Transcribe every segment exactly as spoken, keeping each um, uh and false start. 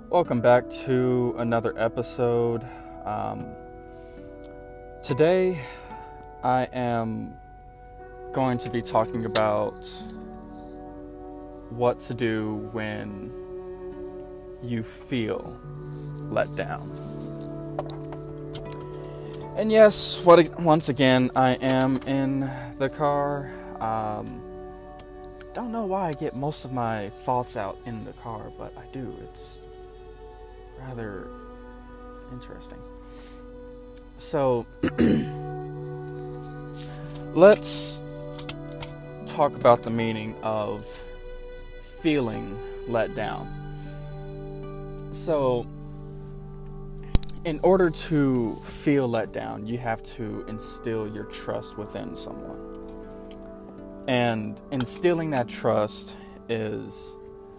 Welcome back to another episode. Um, today, I am going to be talking about what to do when you feel let down. And yes, what once again, I am in the car. Um, don't know why I get most of my thoughts out in the car, but I do. It's rather interesting. So, let's talk about the meaning of feeling let down. So, in order to feel let down, you have to instill your trust within someone. And instilling that trust is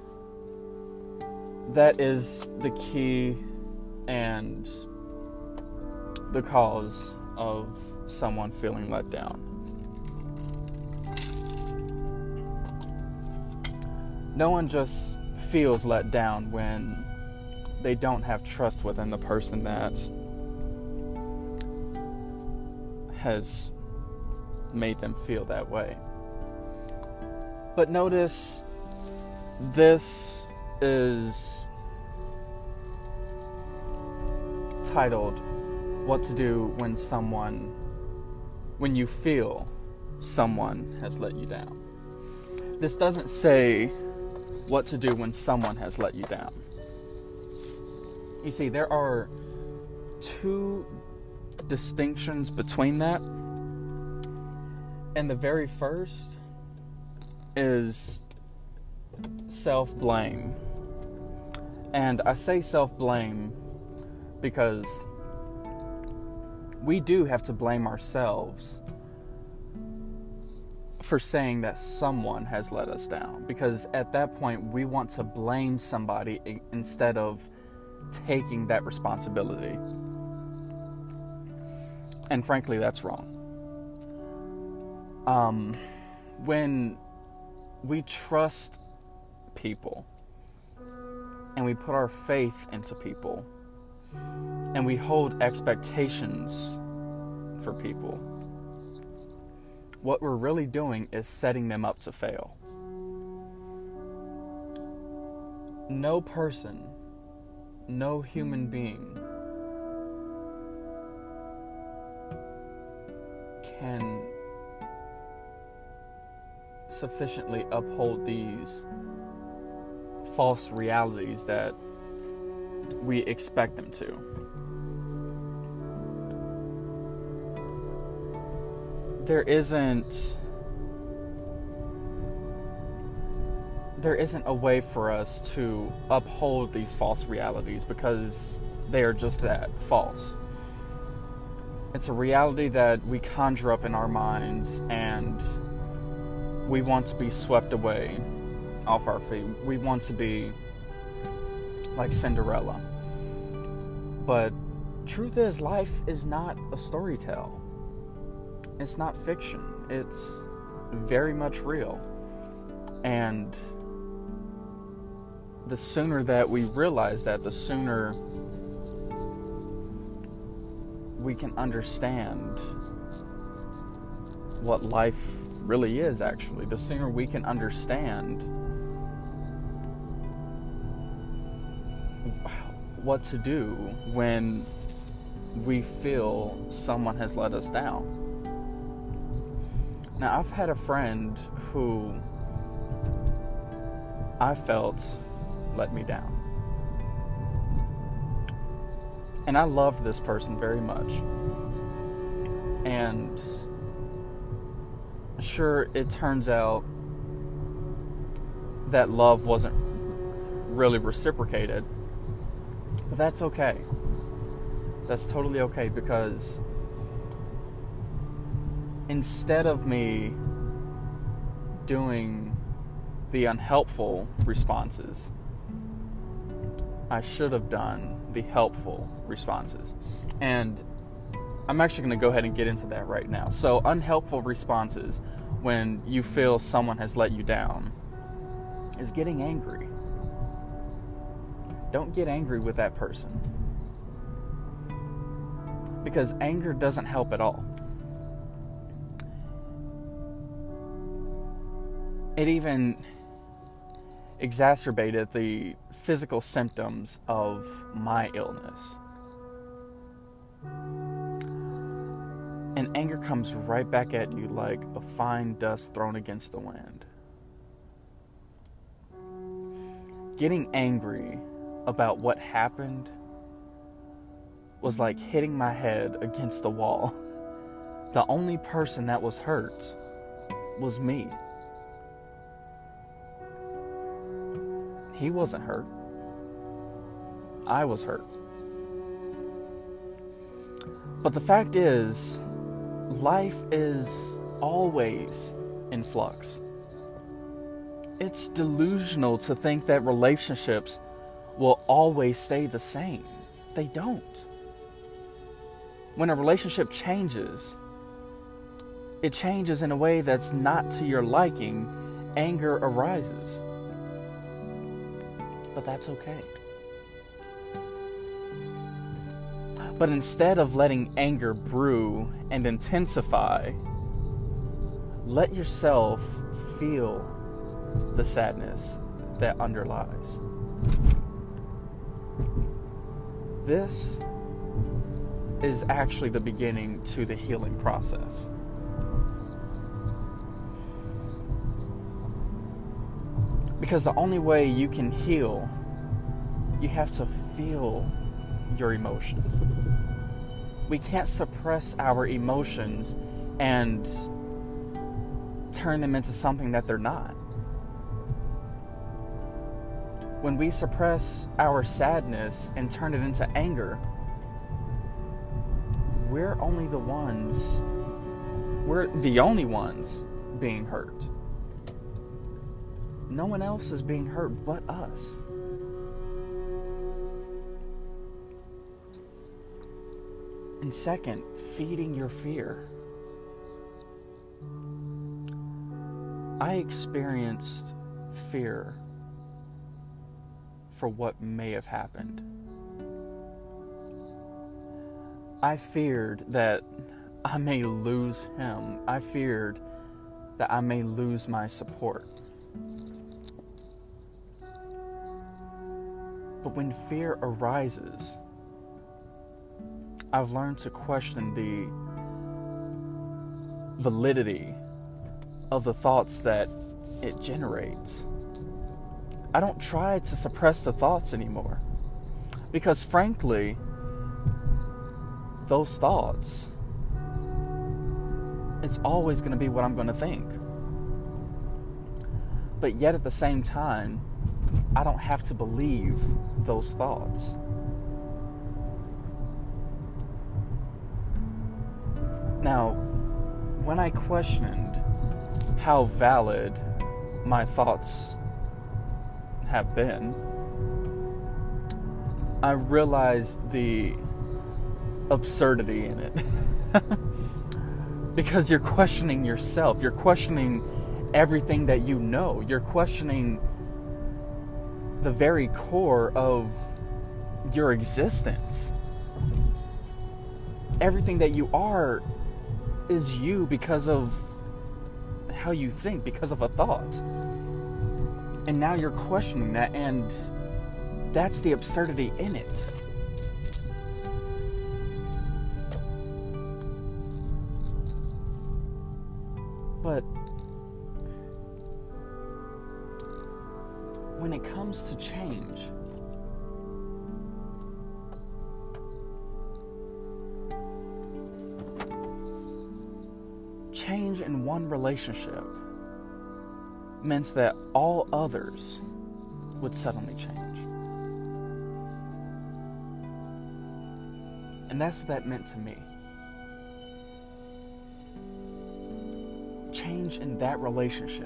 that is the key and the cause of someone feeling let down. No one just feels let down when they don't have trust within the person that has made them feel that way. But notice this is titled What to Do When Someone When You Feel Someone Has Let You Down. This doesn't say what to do when someone has let you down. You see, there are two distinctions between that. And the very first is self-blame. And I say self-blame because we do have to blame ourselves for saying that someone has let us down. Because at that point, we want to blame somebody instead of taking that responsibility. And frankly, that's wrong. Um, when we trust people and we put our faith into people and we hold expectations for people, what we're really doing is setting them up to fail. No person, no human being can sufficiently uphold these false realities that we expect them to. There isn't there isn't a way for us to uphold these false realities because they are just that, false. It's a reality that we conjure up in our minds and we want to be swept away off our feet. We want to be like Cinderella. But truth is, life is not a story tale. It's not fiction. It's very much real. And the sooner that we realize that, the sooner we can understand what life really is, actually. The sooner we can understand what to do when we feel someone has let us down. Now, I've had a friend who I felt let me down. And I loved this person very much. And sure, it turns out that love wasn't really reciprocated. But that's okay. That's totally okay, because instead of me doing the unhelpful responses, I should have done the helpful responses. And I'm actually going to go ahead and get into that right now. So, unhelpful responses when you feel someone has let you down is getting angry. Don't get angry with that person. Because anger doesn't help at all. It even exacerbated the physical symptoms of my illness. And anger comes right back at you like a fine dust thrown against the wind. Getting angry about what happened was like hitting my head against the wall. The only person that was hurt was me. He wasn't hurt. I was hurt. But the fact is, life is always in flux. It's delusional to think that relationships will always stay the same. They don't. When a relationship changes, it changes in a way that's not to your liking. Anger arises. But that's okay. But instead of letting anger brew and intensify, let yourself feel the sadness that underlies. This is actually the beginning to the healing process. Because the only way you can heal, you have to feel your emotions. We can't suppress our emotions and turn them into something that they're not. When we suppress our sadness and turn it into anger, we're only the ones, we're the only ones being hurt. No one else is being hurt but us. And second, feeding your fear. I experienced fear for what may have happened. I feared that I may lose him. I feared that I may lose my support. But when fear arises, I've learned to question the validity of the thoughts that it generates. I don't try to suppress the thoughts anymore. Because frankly, those thoughts, it's always going to be what I'm going to think. But yet at the same time, I don't have to believe those thoughts. Now, when I questioned how valid my thoughts have been, I realized the absurdity in it. Because you're questioning yourself. You're questioning everything that you know. You're questioning the very core of your existence. Everything that you are is you because of how you think, because of a thought. And now you're questioning that, and that's the absurdity in it. But when it comes to change, change in one relationship meant that all others would suddenly change. And that's what that meant to me. Change in that relationship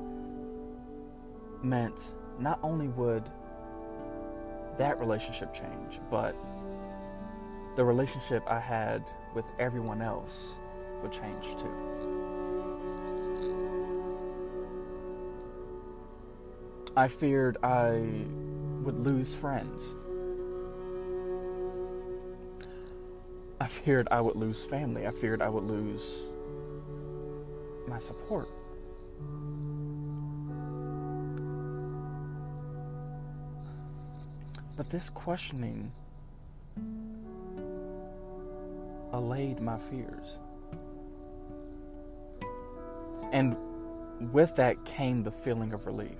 meant not only would that relationship change, but the relationship I had with everyone else would change too. I feared I would lose friends. I feared I would lose family. I feared I would lose my support. But this questioning allayed my fears. And with that came the feeling of relief.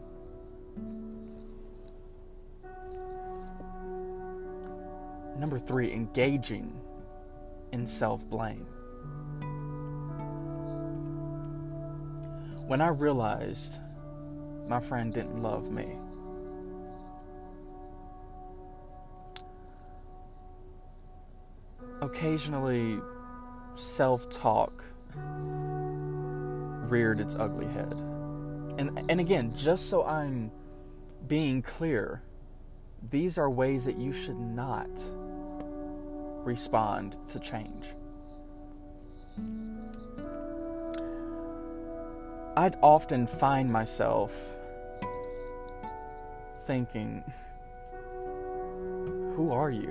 Number three, engaging in self-blame. When I realized my friend didn't love me, occasionally self-talk reared its ugly head. And and again, just so I'm being clear, these are ways that you should not respond to change. I'd often find myself thinking, who are you?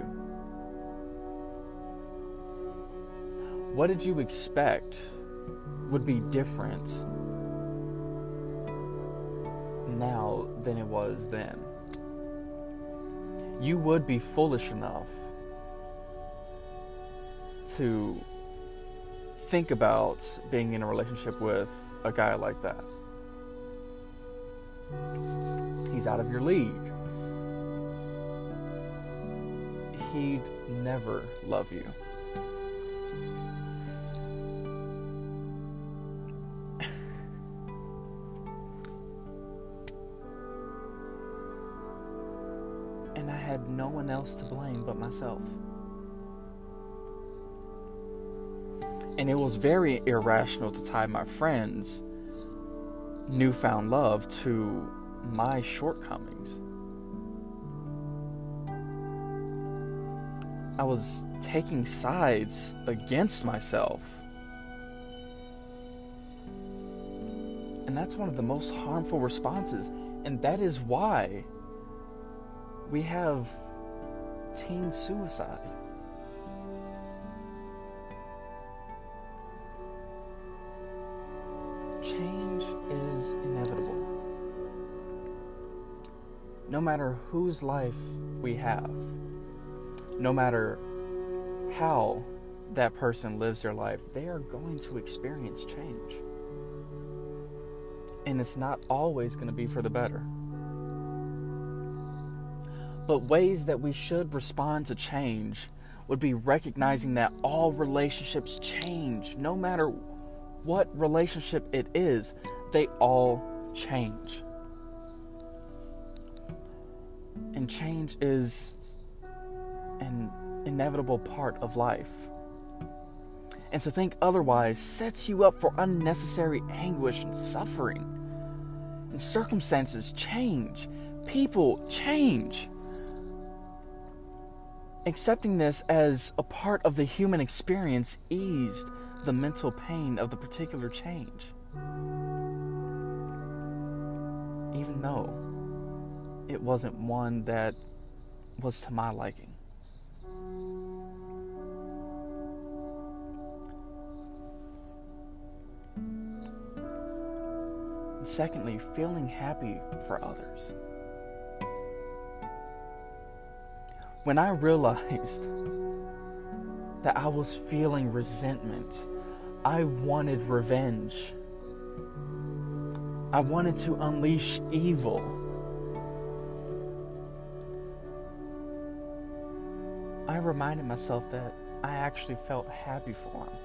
What did you expect would be different now than it was then? You would be foolish enough to think about being in a relationship with a guy like that. He's out of your league. He'd never love you. And I had no one else to blame but myself. And it was very irrational to tie my friend's newfound love to my shortcomings. I was taking sides against myself. And that's one of the most harmful responses. And that is why we have teen suicide. Change is inevitable. No matter whose life we have, no matter how that person lives their life, they are going to experience change. And it's not always going to be for the better. But ways that we should respond to change would be recognizing that all relationships change. No matter what relationship it is, they all change. And change is an inevitable part of life. And to think otherwise sets you up for unnecessary anguish and suffering. And circumstances change. People change. Accepting this as a part of the human experience eased the mental pain of the particular change. Even though it wasn't one that was to my liking. And secondly, feeling happy for others. When I realized that I was feeling resentment, I wanted revenge. I wanted to unleash evil. I reminded myself that I actually felt happy for him.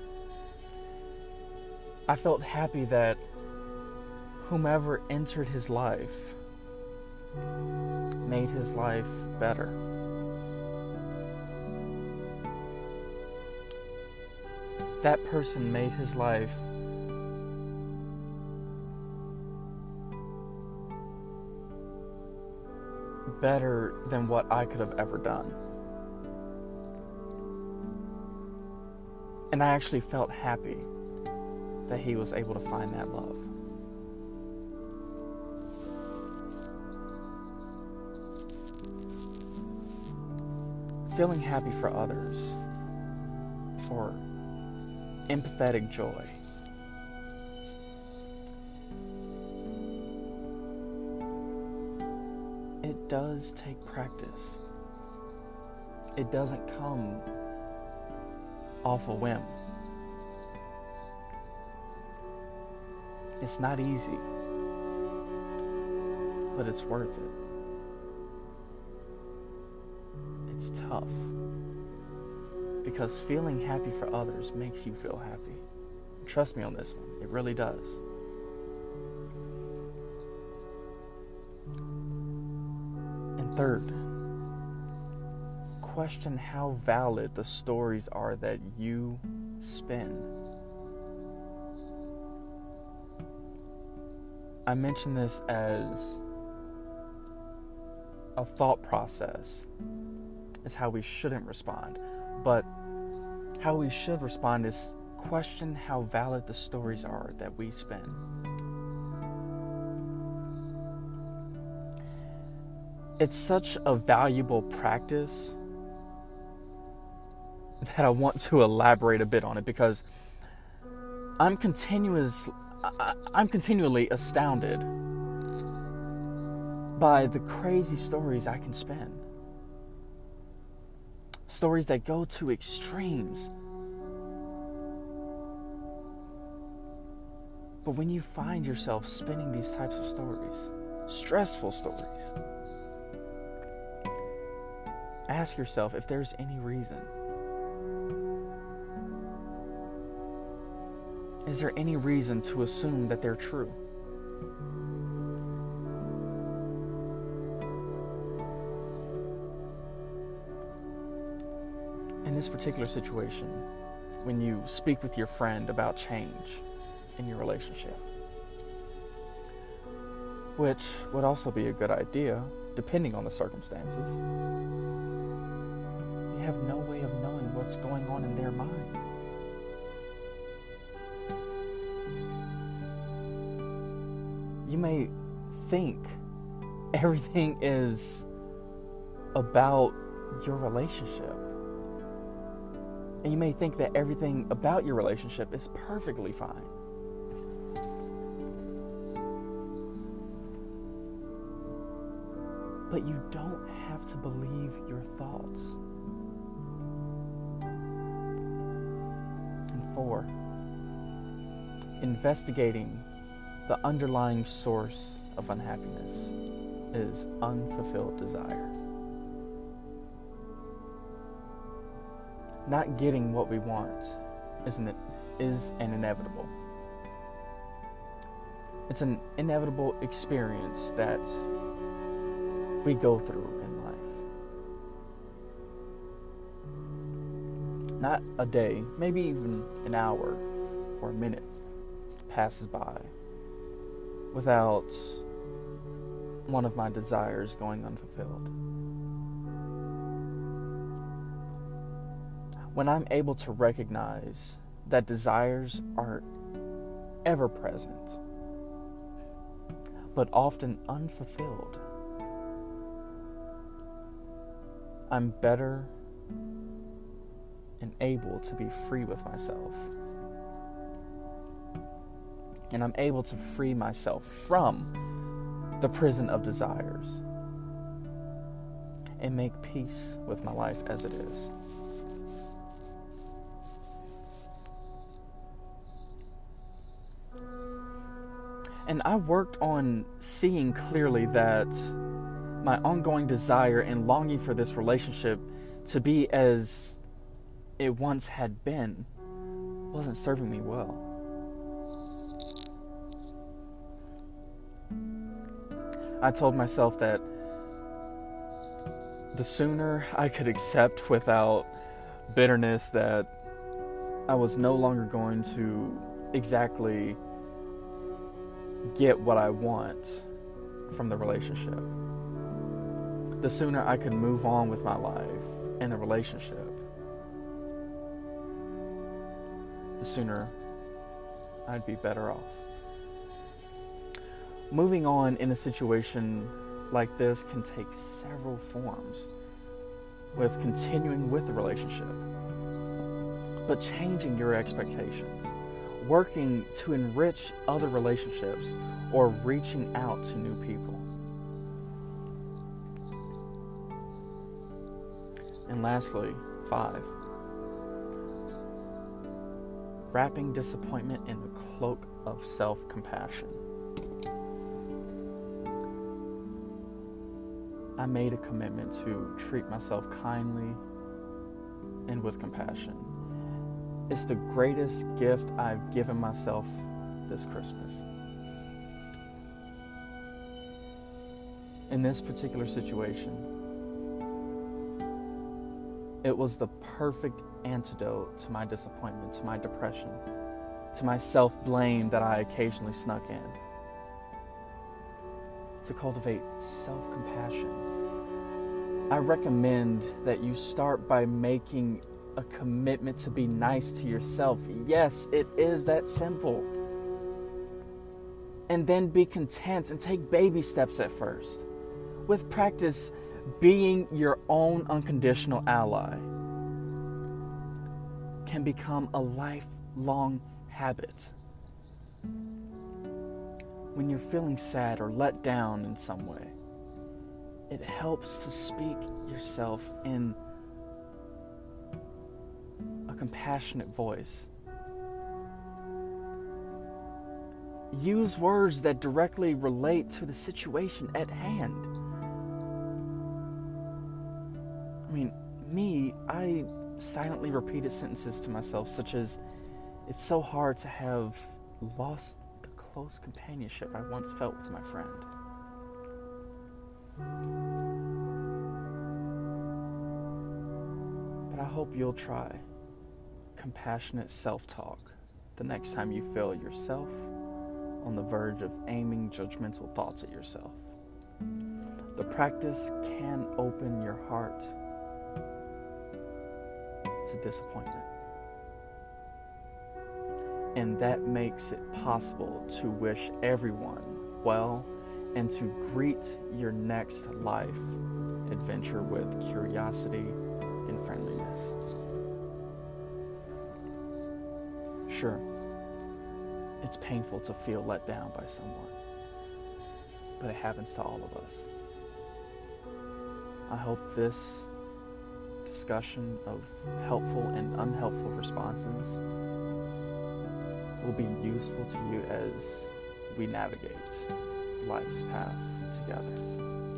I felt happy that whomever entered his life made his life better. That person made his life better than what I could have ever done. And I actually felt happy that he was able to find that love. feeling happy for others, or empathetic joy, it does take practice. It doesn't come off a whim. It's not easy, but it's worth it. It's tough, because feeling happy for others makes you feel happy. Trust me on this one, it really does. And third, question how valid the stories are that you spin. I mention this as a thought process, is how we shouldn't respond. But how we should respond is question how valid the stories are that we spin. It's such a valuable practice that I want to elaborate a bit on it, because I'm continuous I, I'm continually astounded by the crazy stories I can spin. Stories that go to extremes. But when you find yourself spinning these types of stories, stressful stories, ask yourself if there's any reason. Is there any reason to assume that they're true? In this particular situation, when you speak with your friend about change in your relationship, which would also be a good idea, depending on the circumstances, you have no way of knowing what's going on in their mind. You may think everything is about your relationship. And you may think that everything about your relationship is perfectly fine. But you don't have to believe your thoughts. And four, investigating the underlying source of unhappiness is unfulfilled desire. Not getting what we want isn't it, is an inevitable. It's an inevitable experience that we go through in life. Not a day, maybe even an hour or a minute passes by without one of my desires going unfulfilled. When I'm able to recognize that desires are ever present, but often unfulfilled, I'm better and able to be free with myself. And I'm able to free myself from the prison of desires and make peace with my life as it is. And I worked on seeing clearly that my ongoing desire and longing for this relationship to be as it once had been wasn't serving me well. I told myself that the sooner I could accept without bitterness that I was no longer going to exactly get what I want from the relationship, the sooner I could move on with my life and the relationship, the sooner I'd be better off. Moving on in a situation like this can take several forms. with continuing with the relationship, but changing your expectations, working to enrich other relationships, or reaching out to new people. And lastly, five, wrapping disappointment in the cloak of self-compassion. I made a commitment to treat myself kindly and with compassion. It's the greatest gift I've given myself this Christmas. In this particular situation, it was the perfect antidote to my disappointment, to my depression, to my self-blame that I occasionally snuck in. To cultivate self-compassion, I recommend that you start by making a commitment to be nice to yourself. Yes, it is that simple. And then be content and take baby steps at first. With practice, being your own unconditional ally can become a lifelong habit. When you're feeling sad or let down in some way, it helps to speak yourself in a compassionate voice. Use words that directly relate to the situation at hand. I mean, me, I silently repeated sentences to myself such as, "It's so hard to have lost the close companionship I once felt with my friend." But I hope you'll try compassionate self-talk the next time you feel yourself on the verge of aiming judgmental thoughts at yourself. The practice can open your heart to disappointment. And that makes it possible to wish everyone well and to greet your next life adventure with curiosity and friendliness. Sure, it's painful to feel let down by someone, but it happens to all of us. I hope this discussion of helpful and unhelpful responses will be useful to you as we navigate life's path together.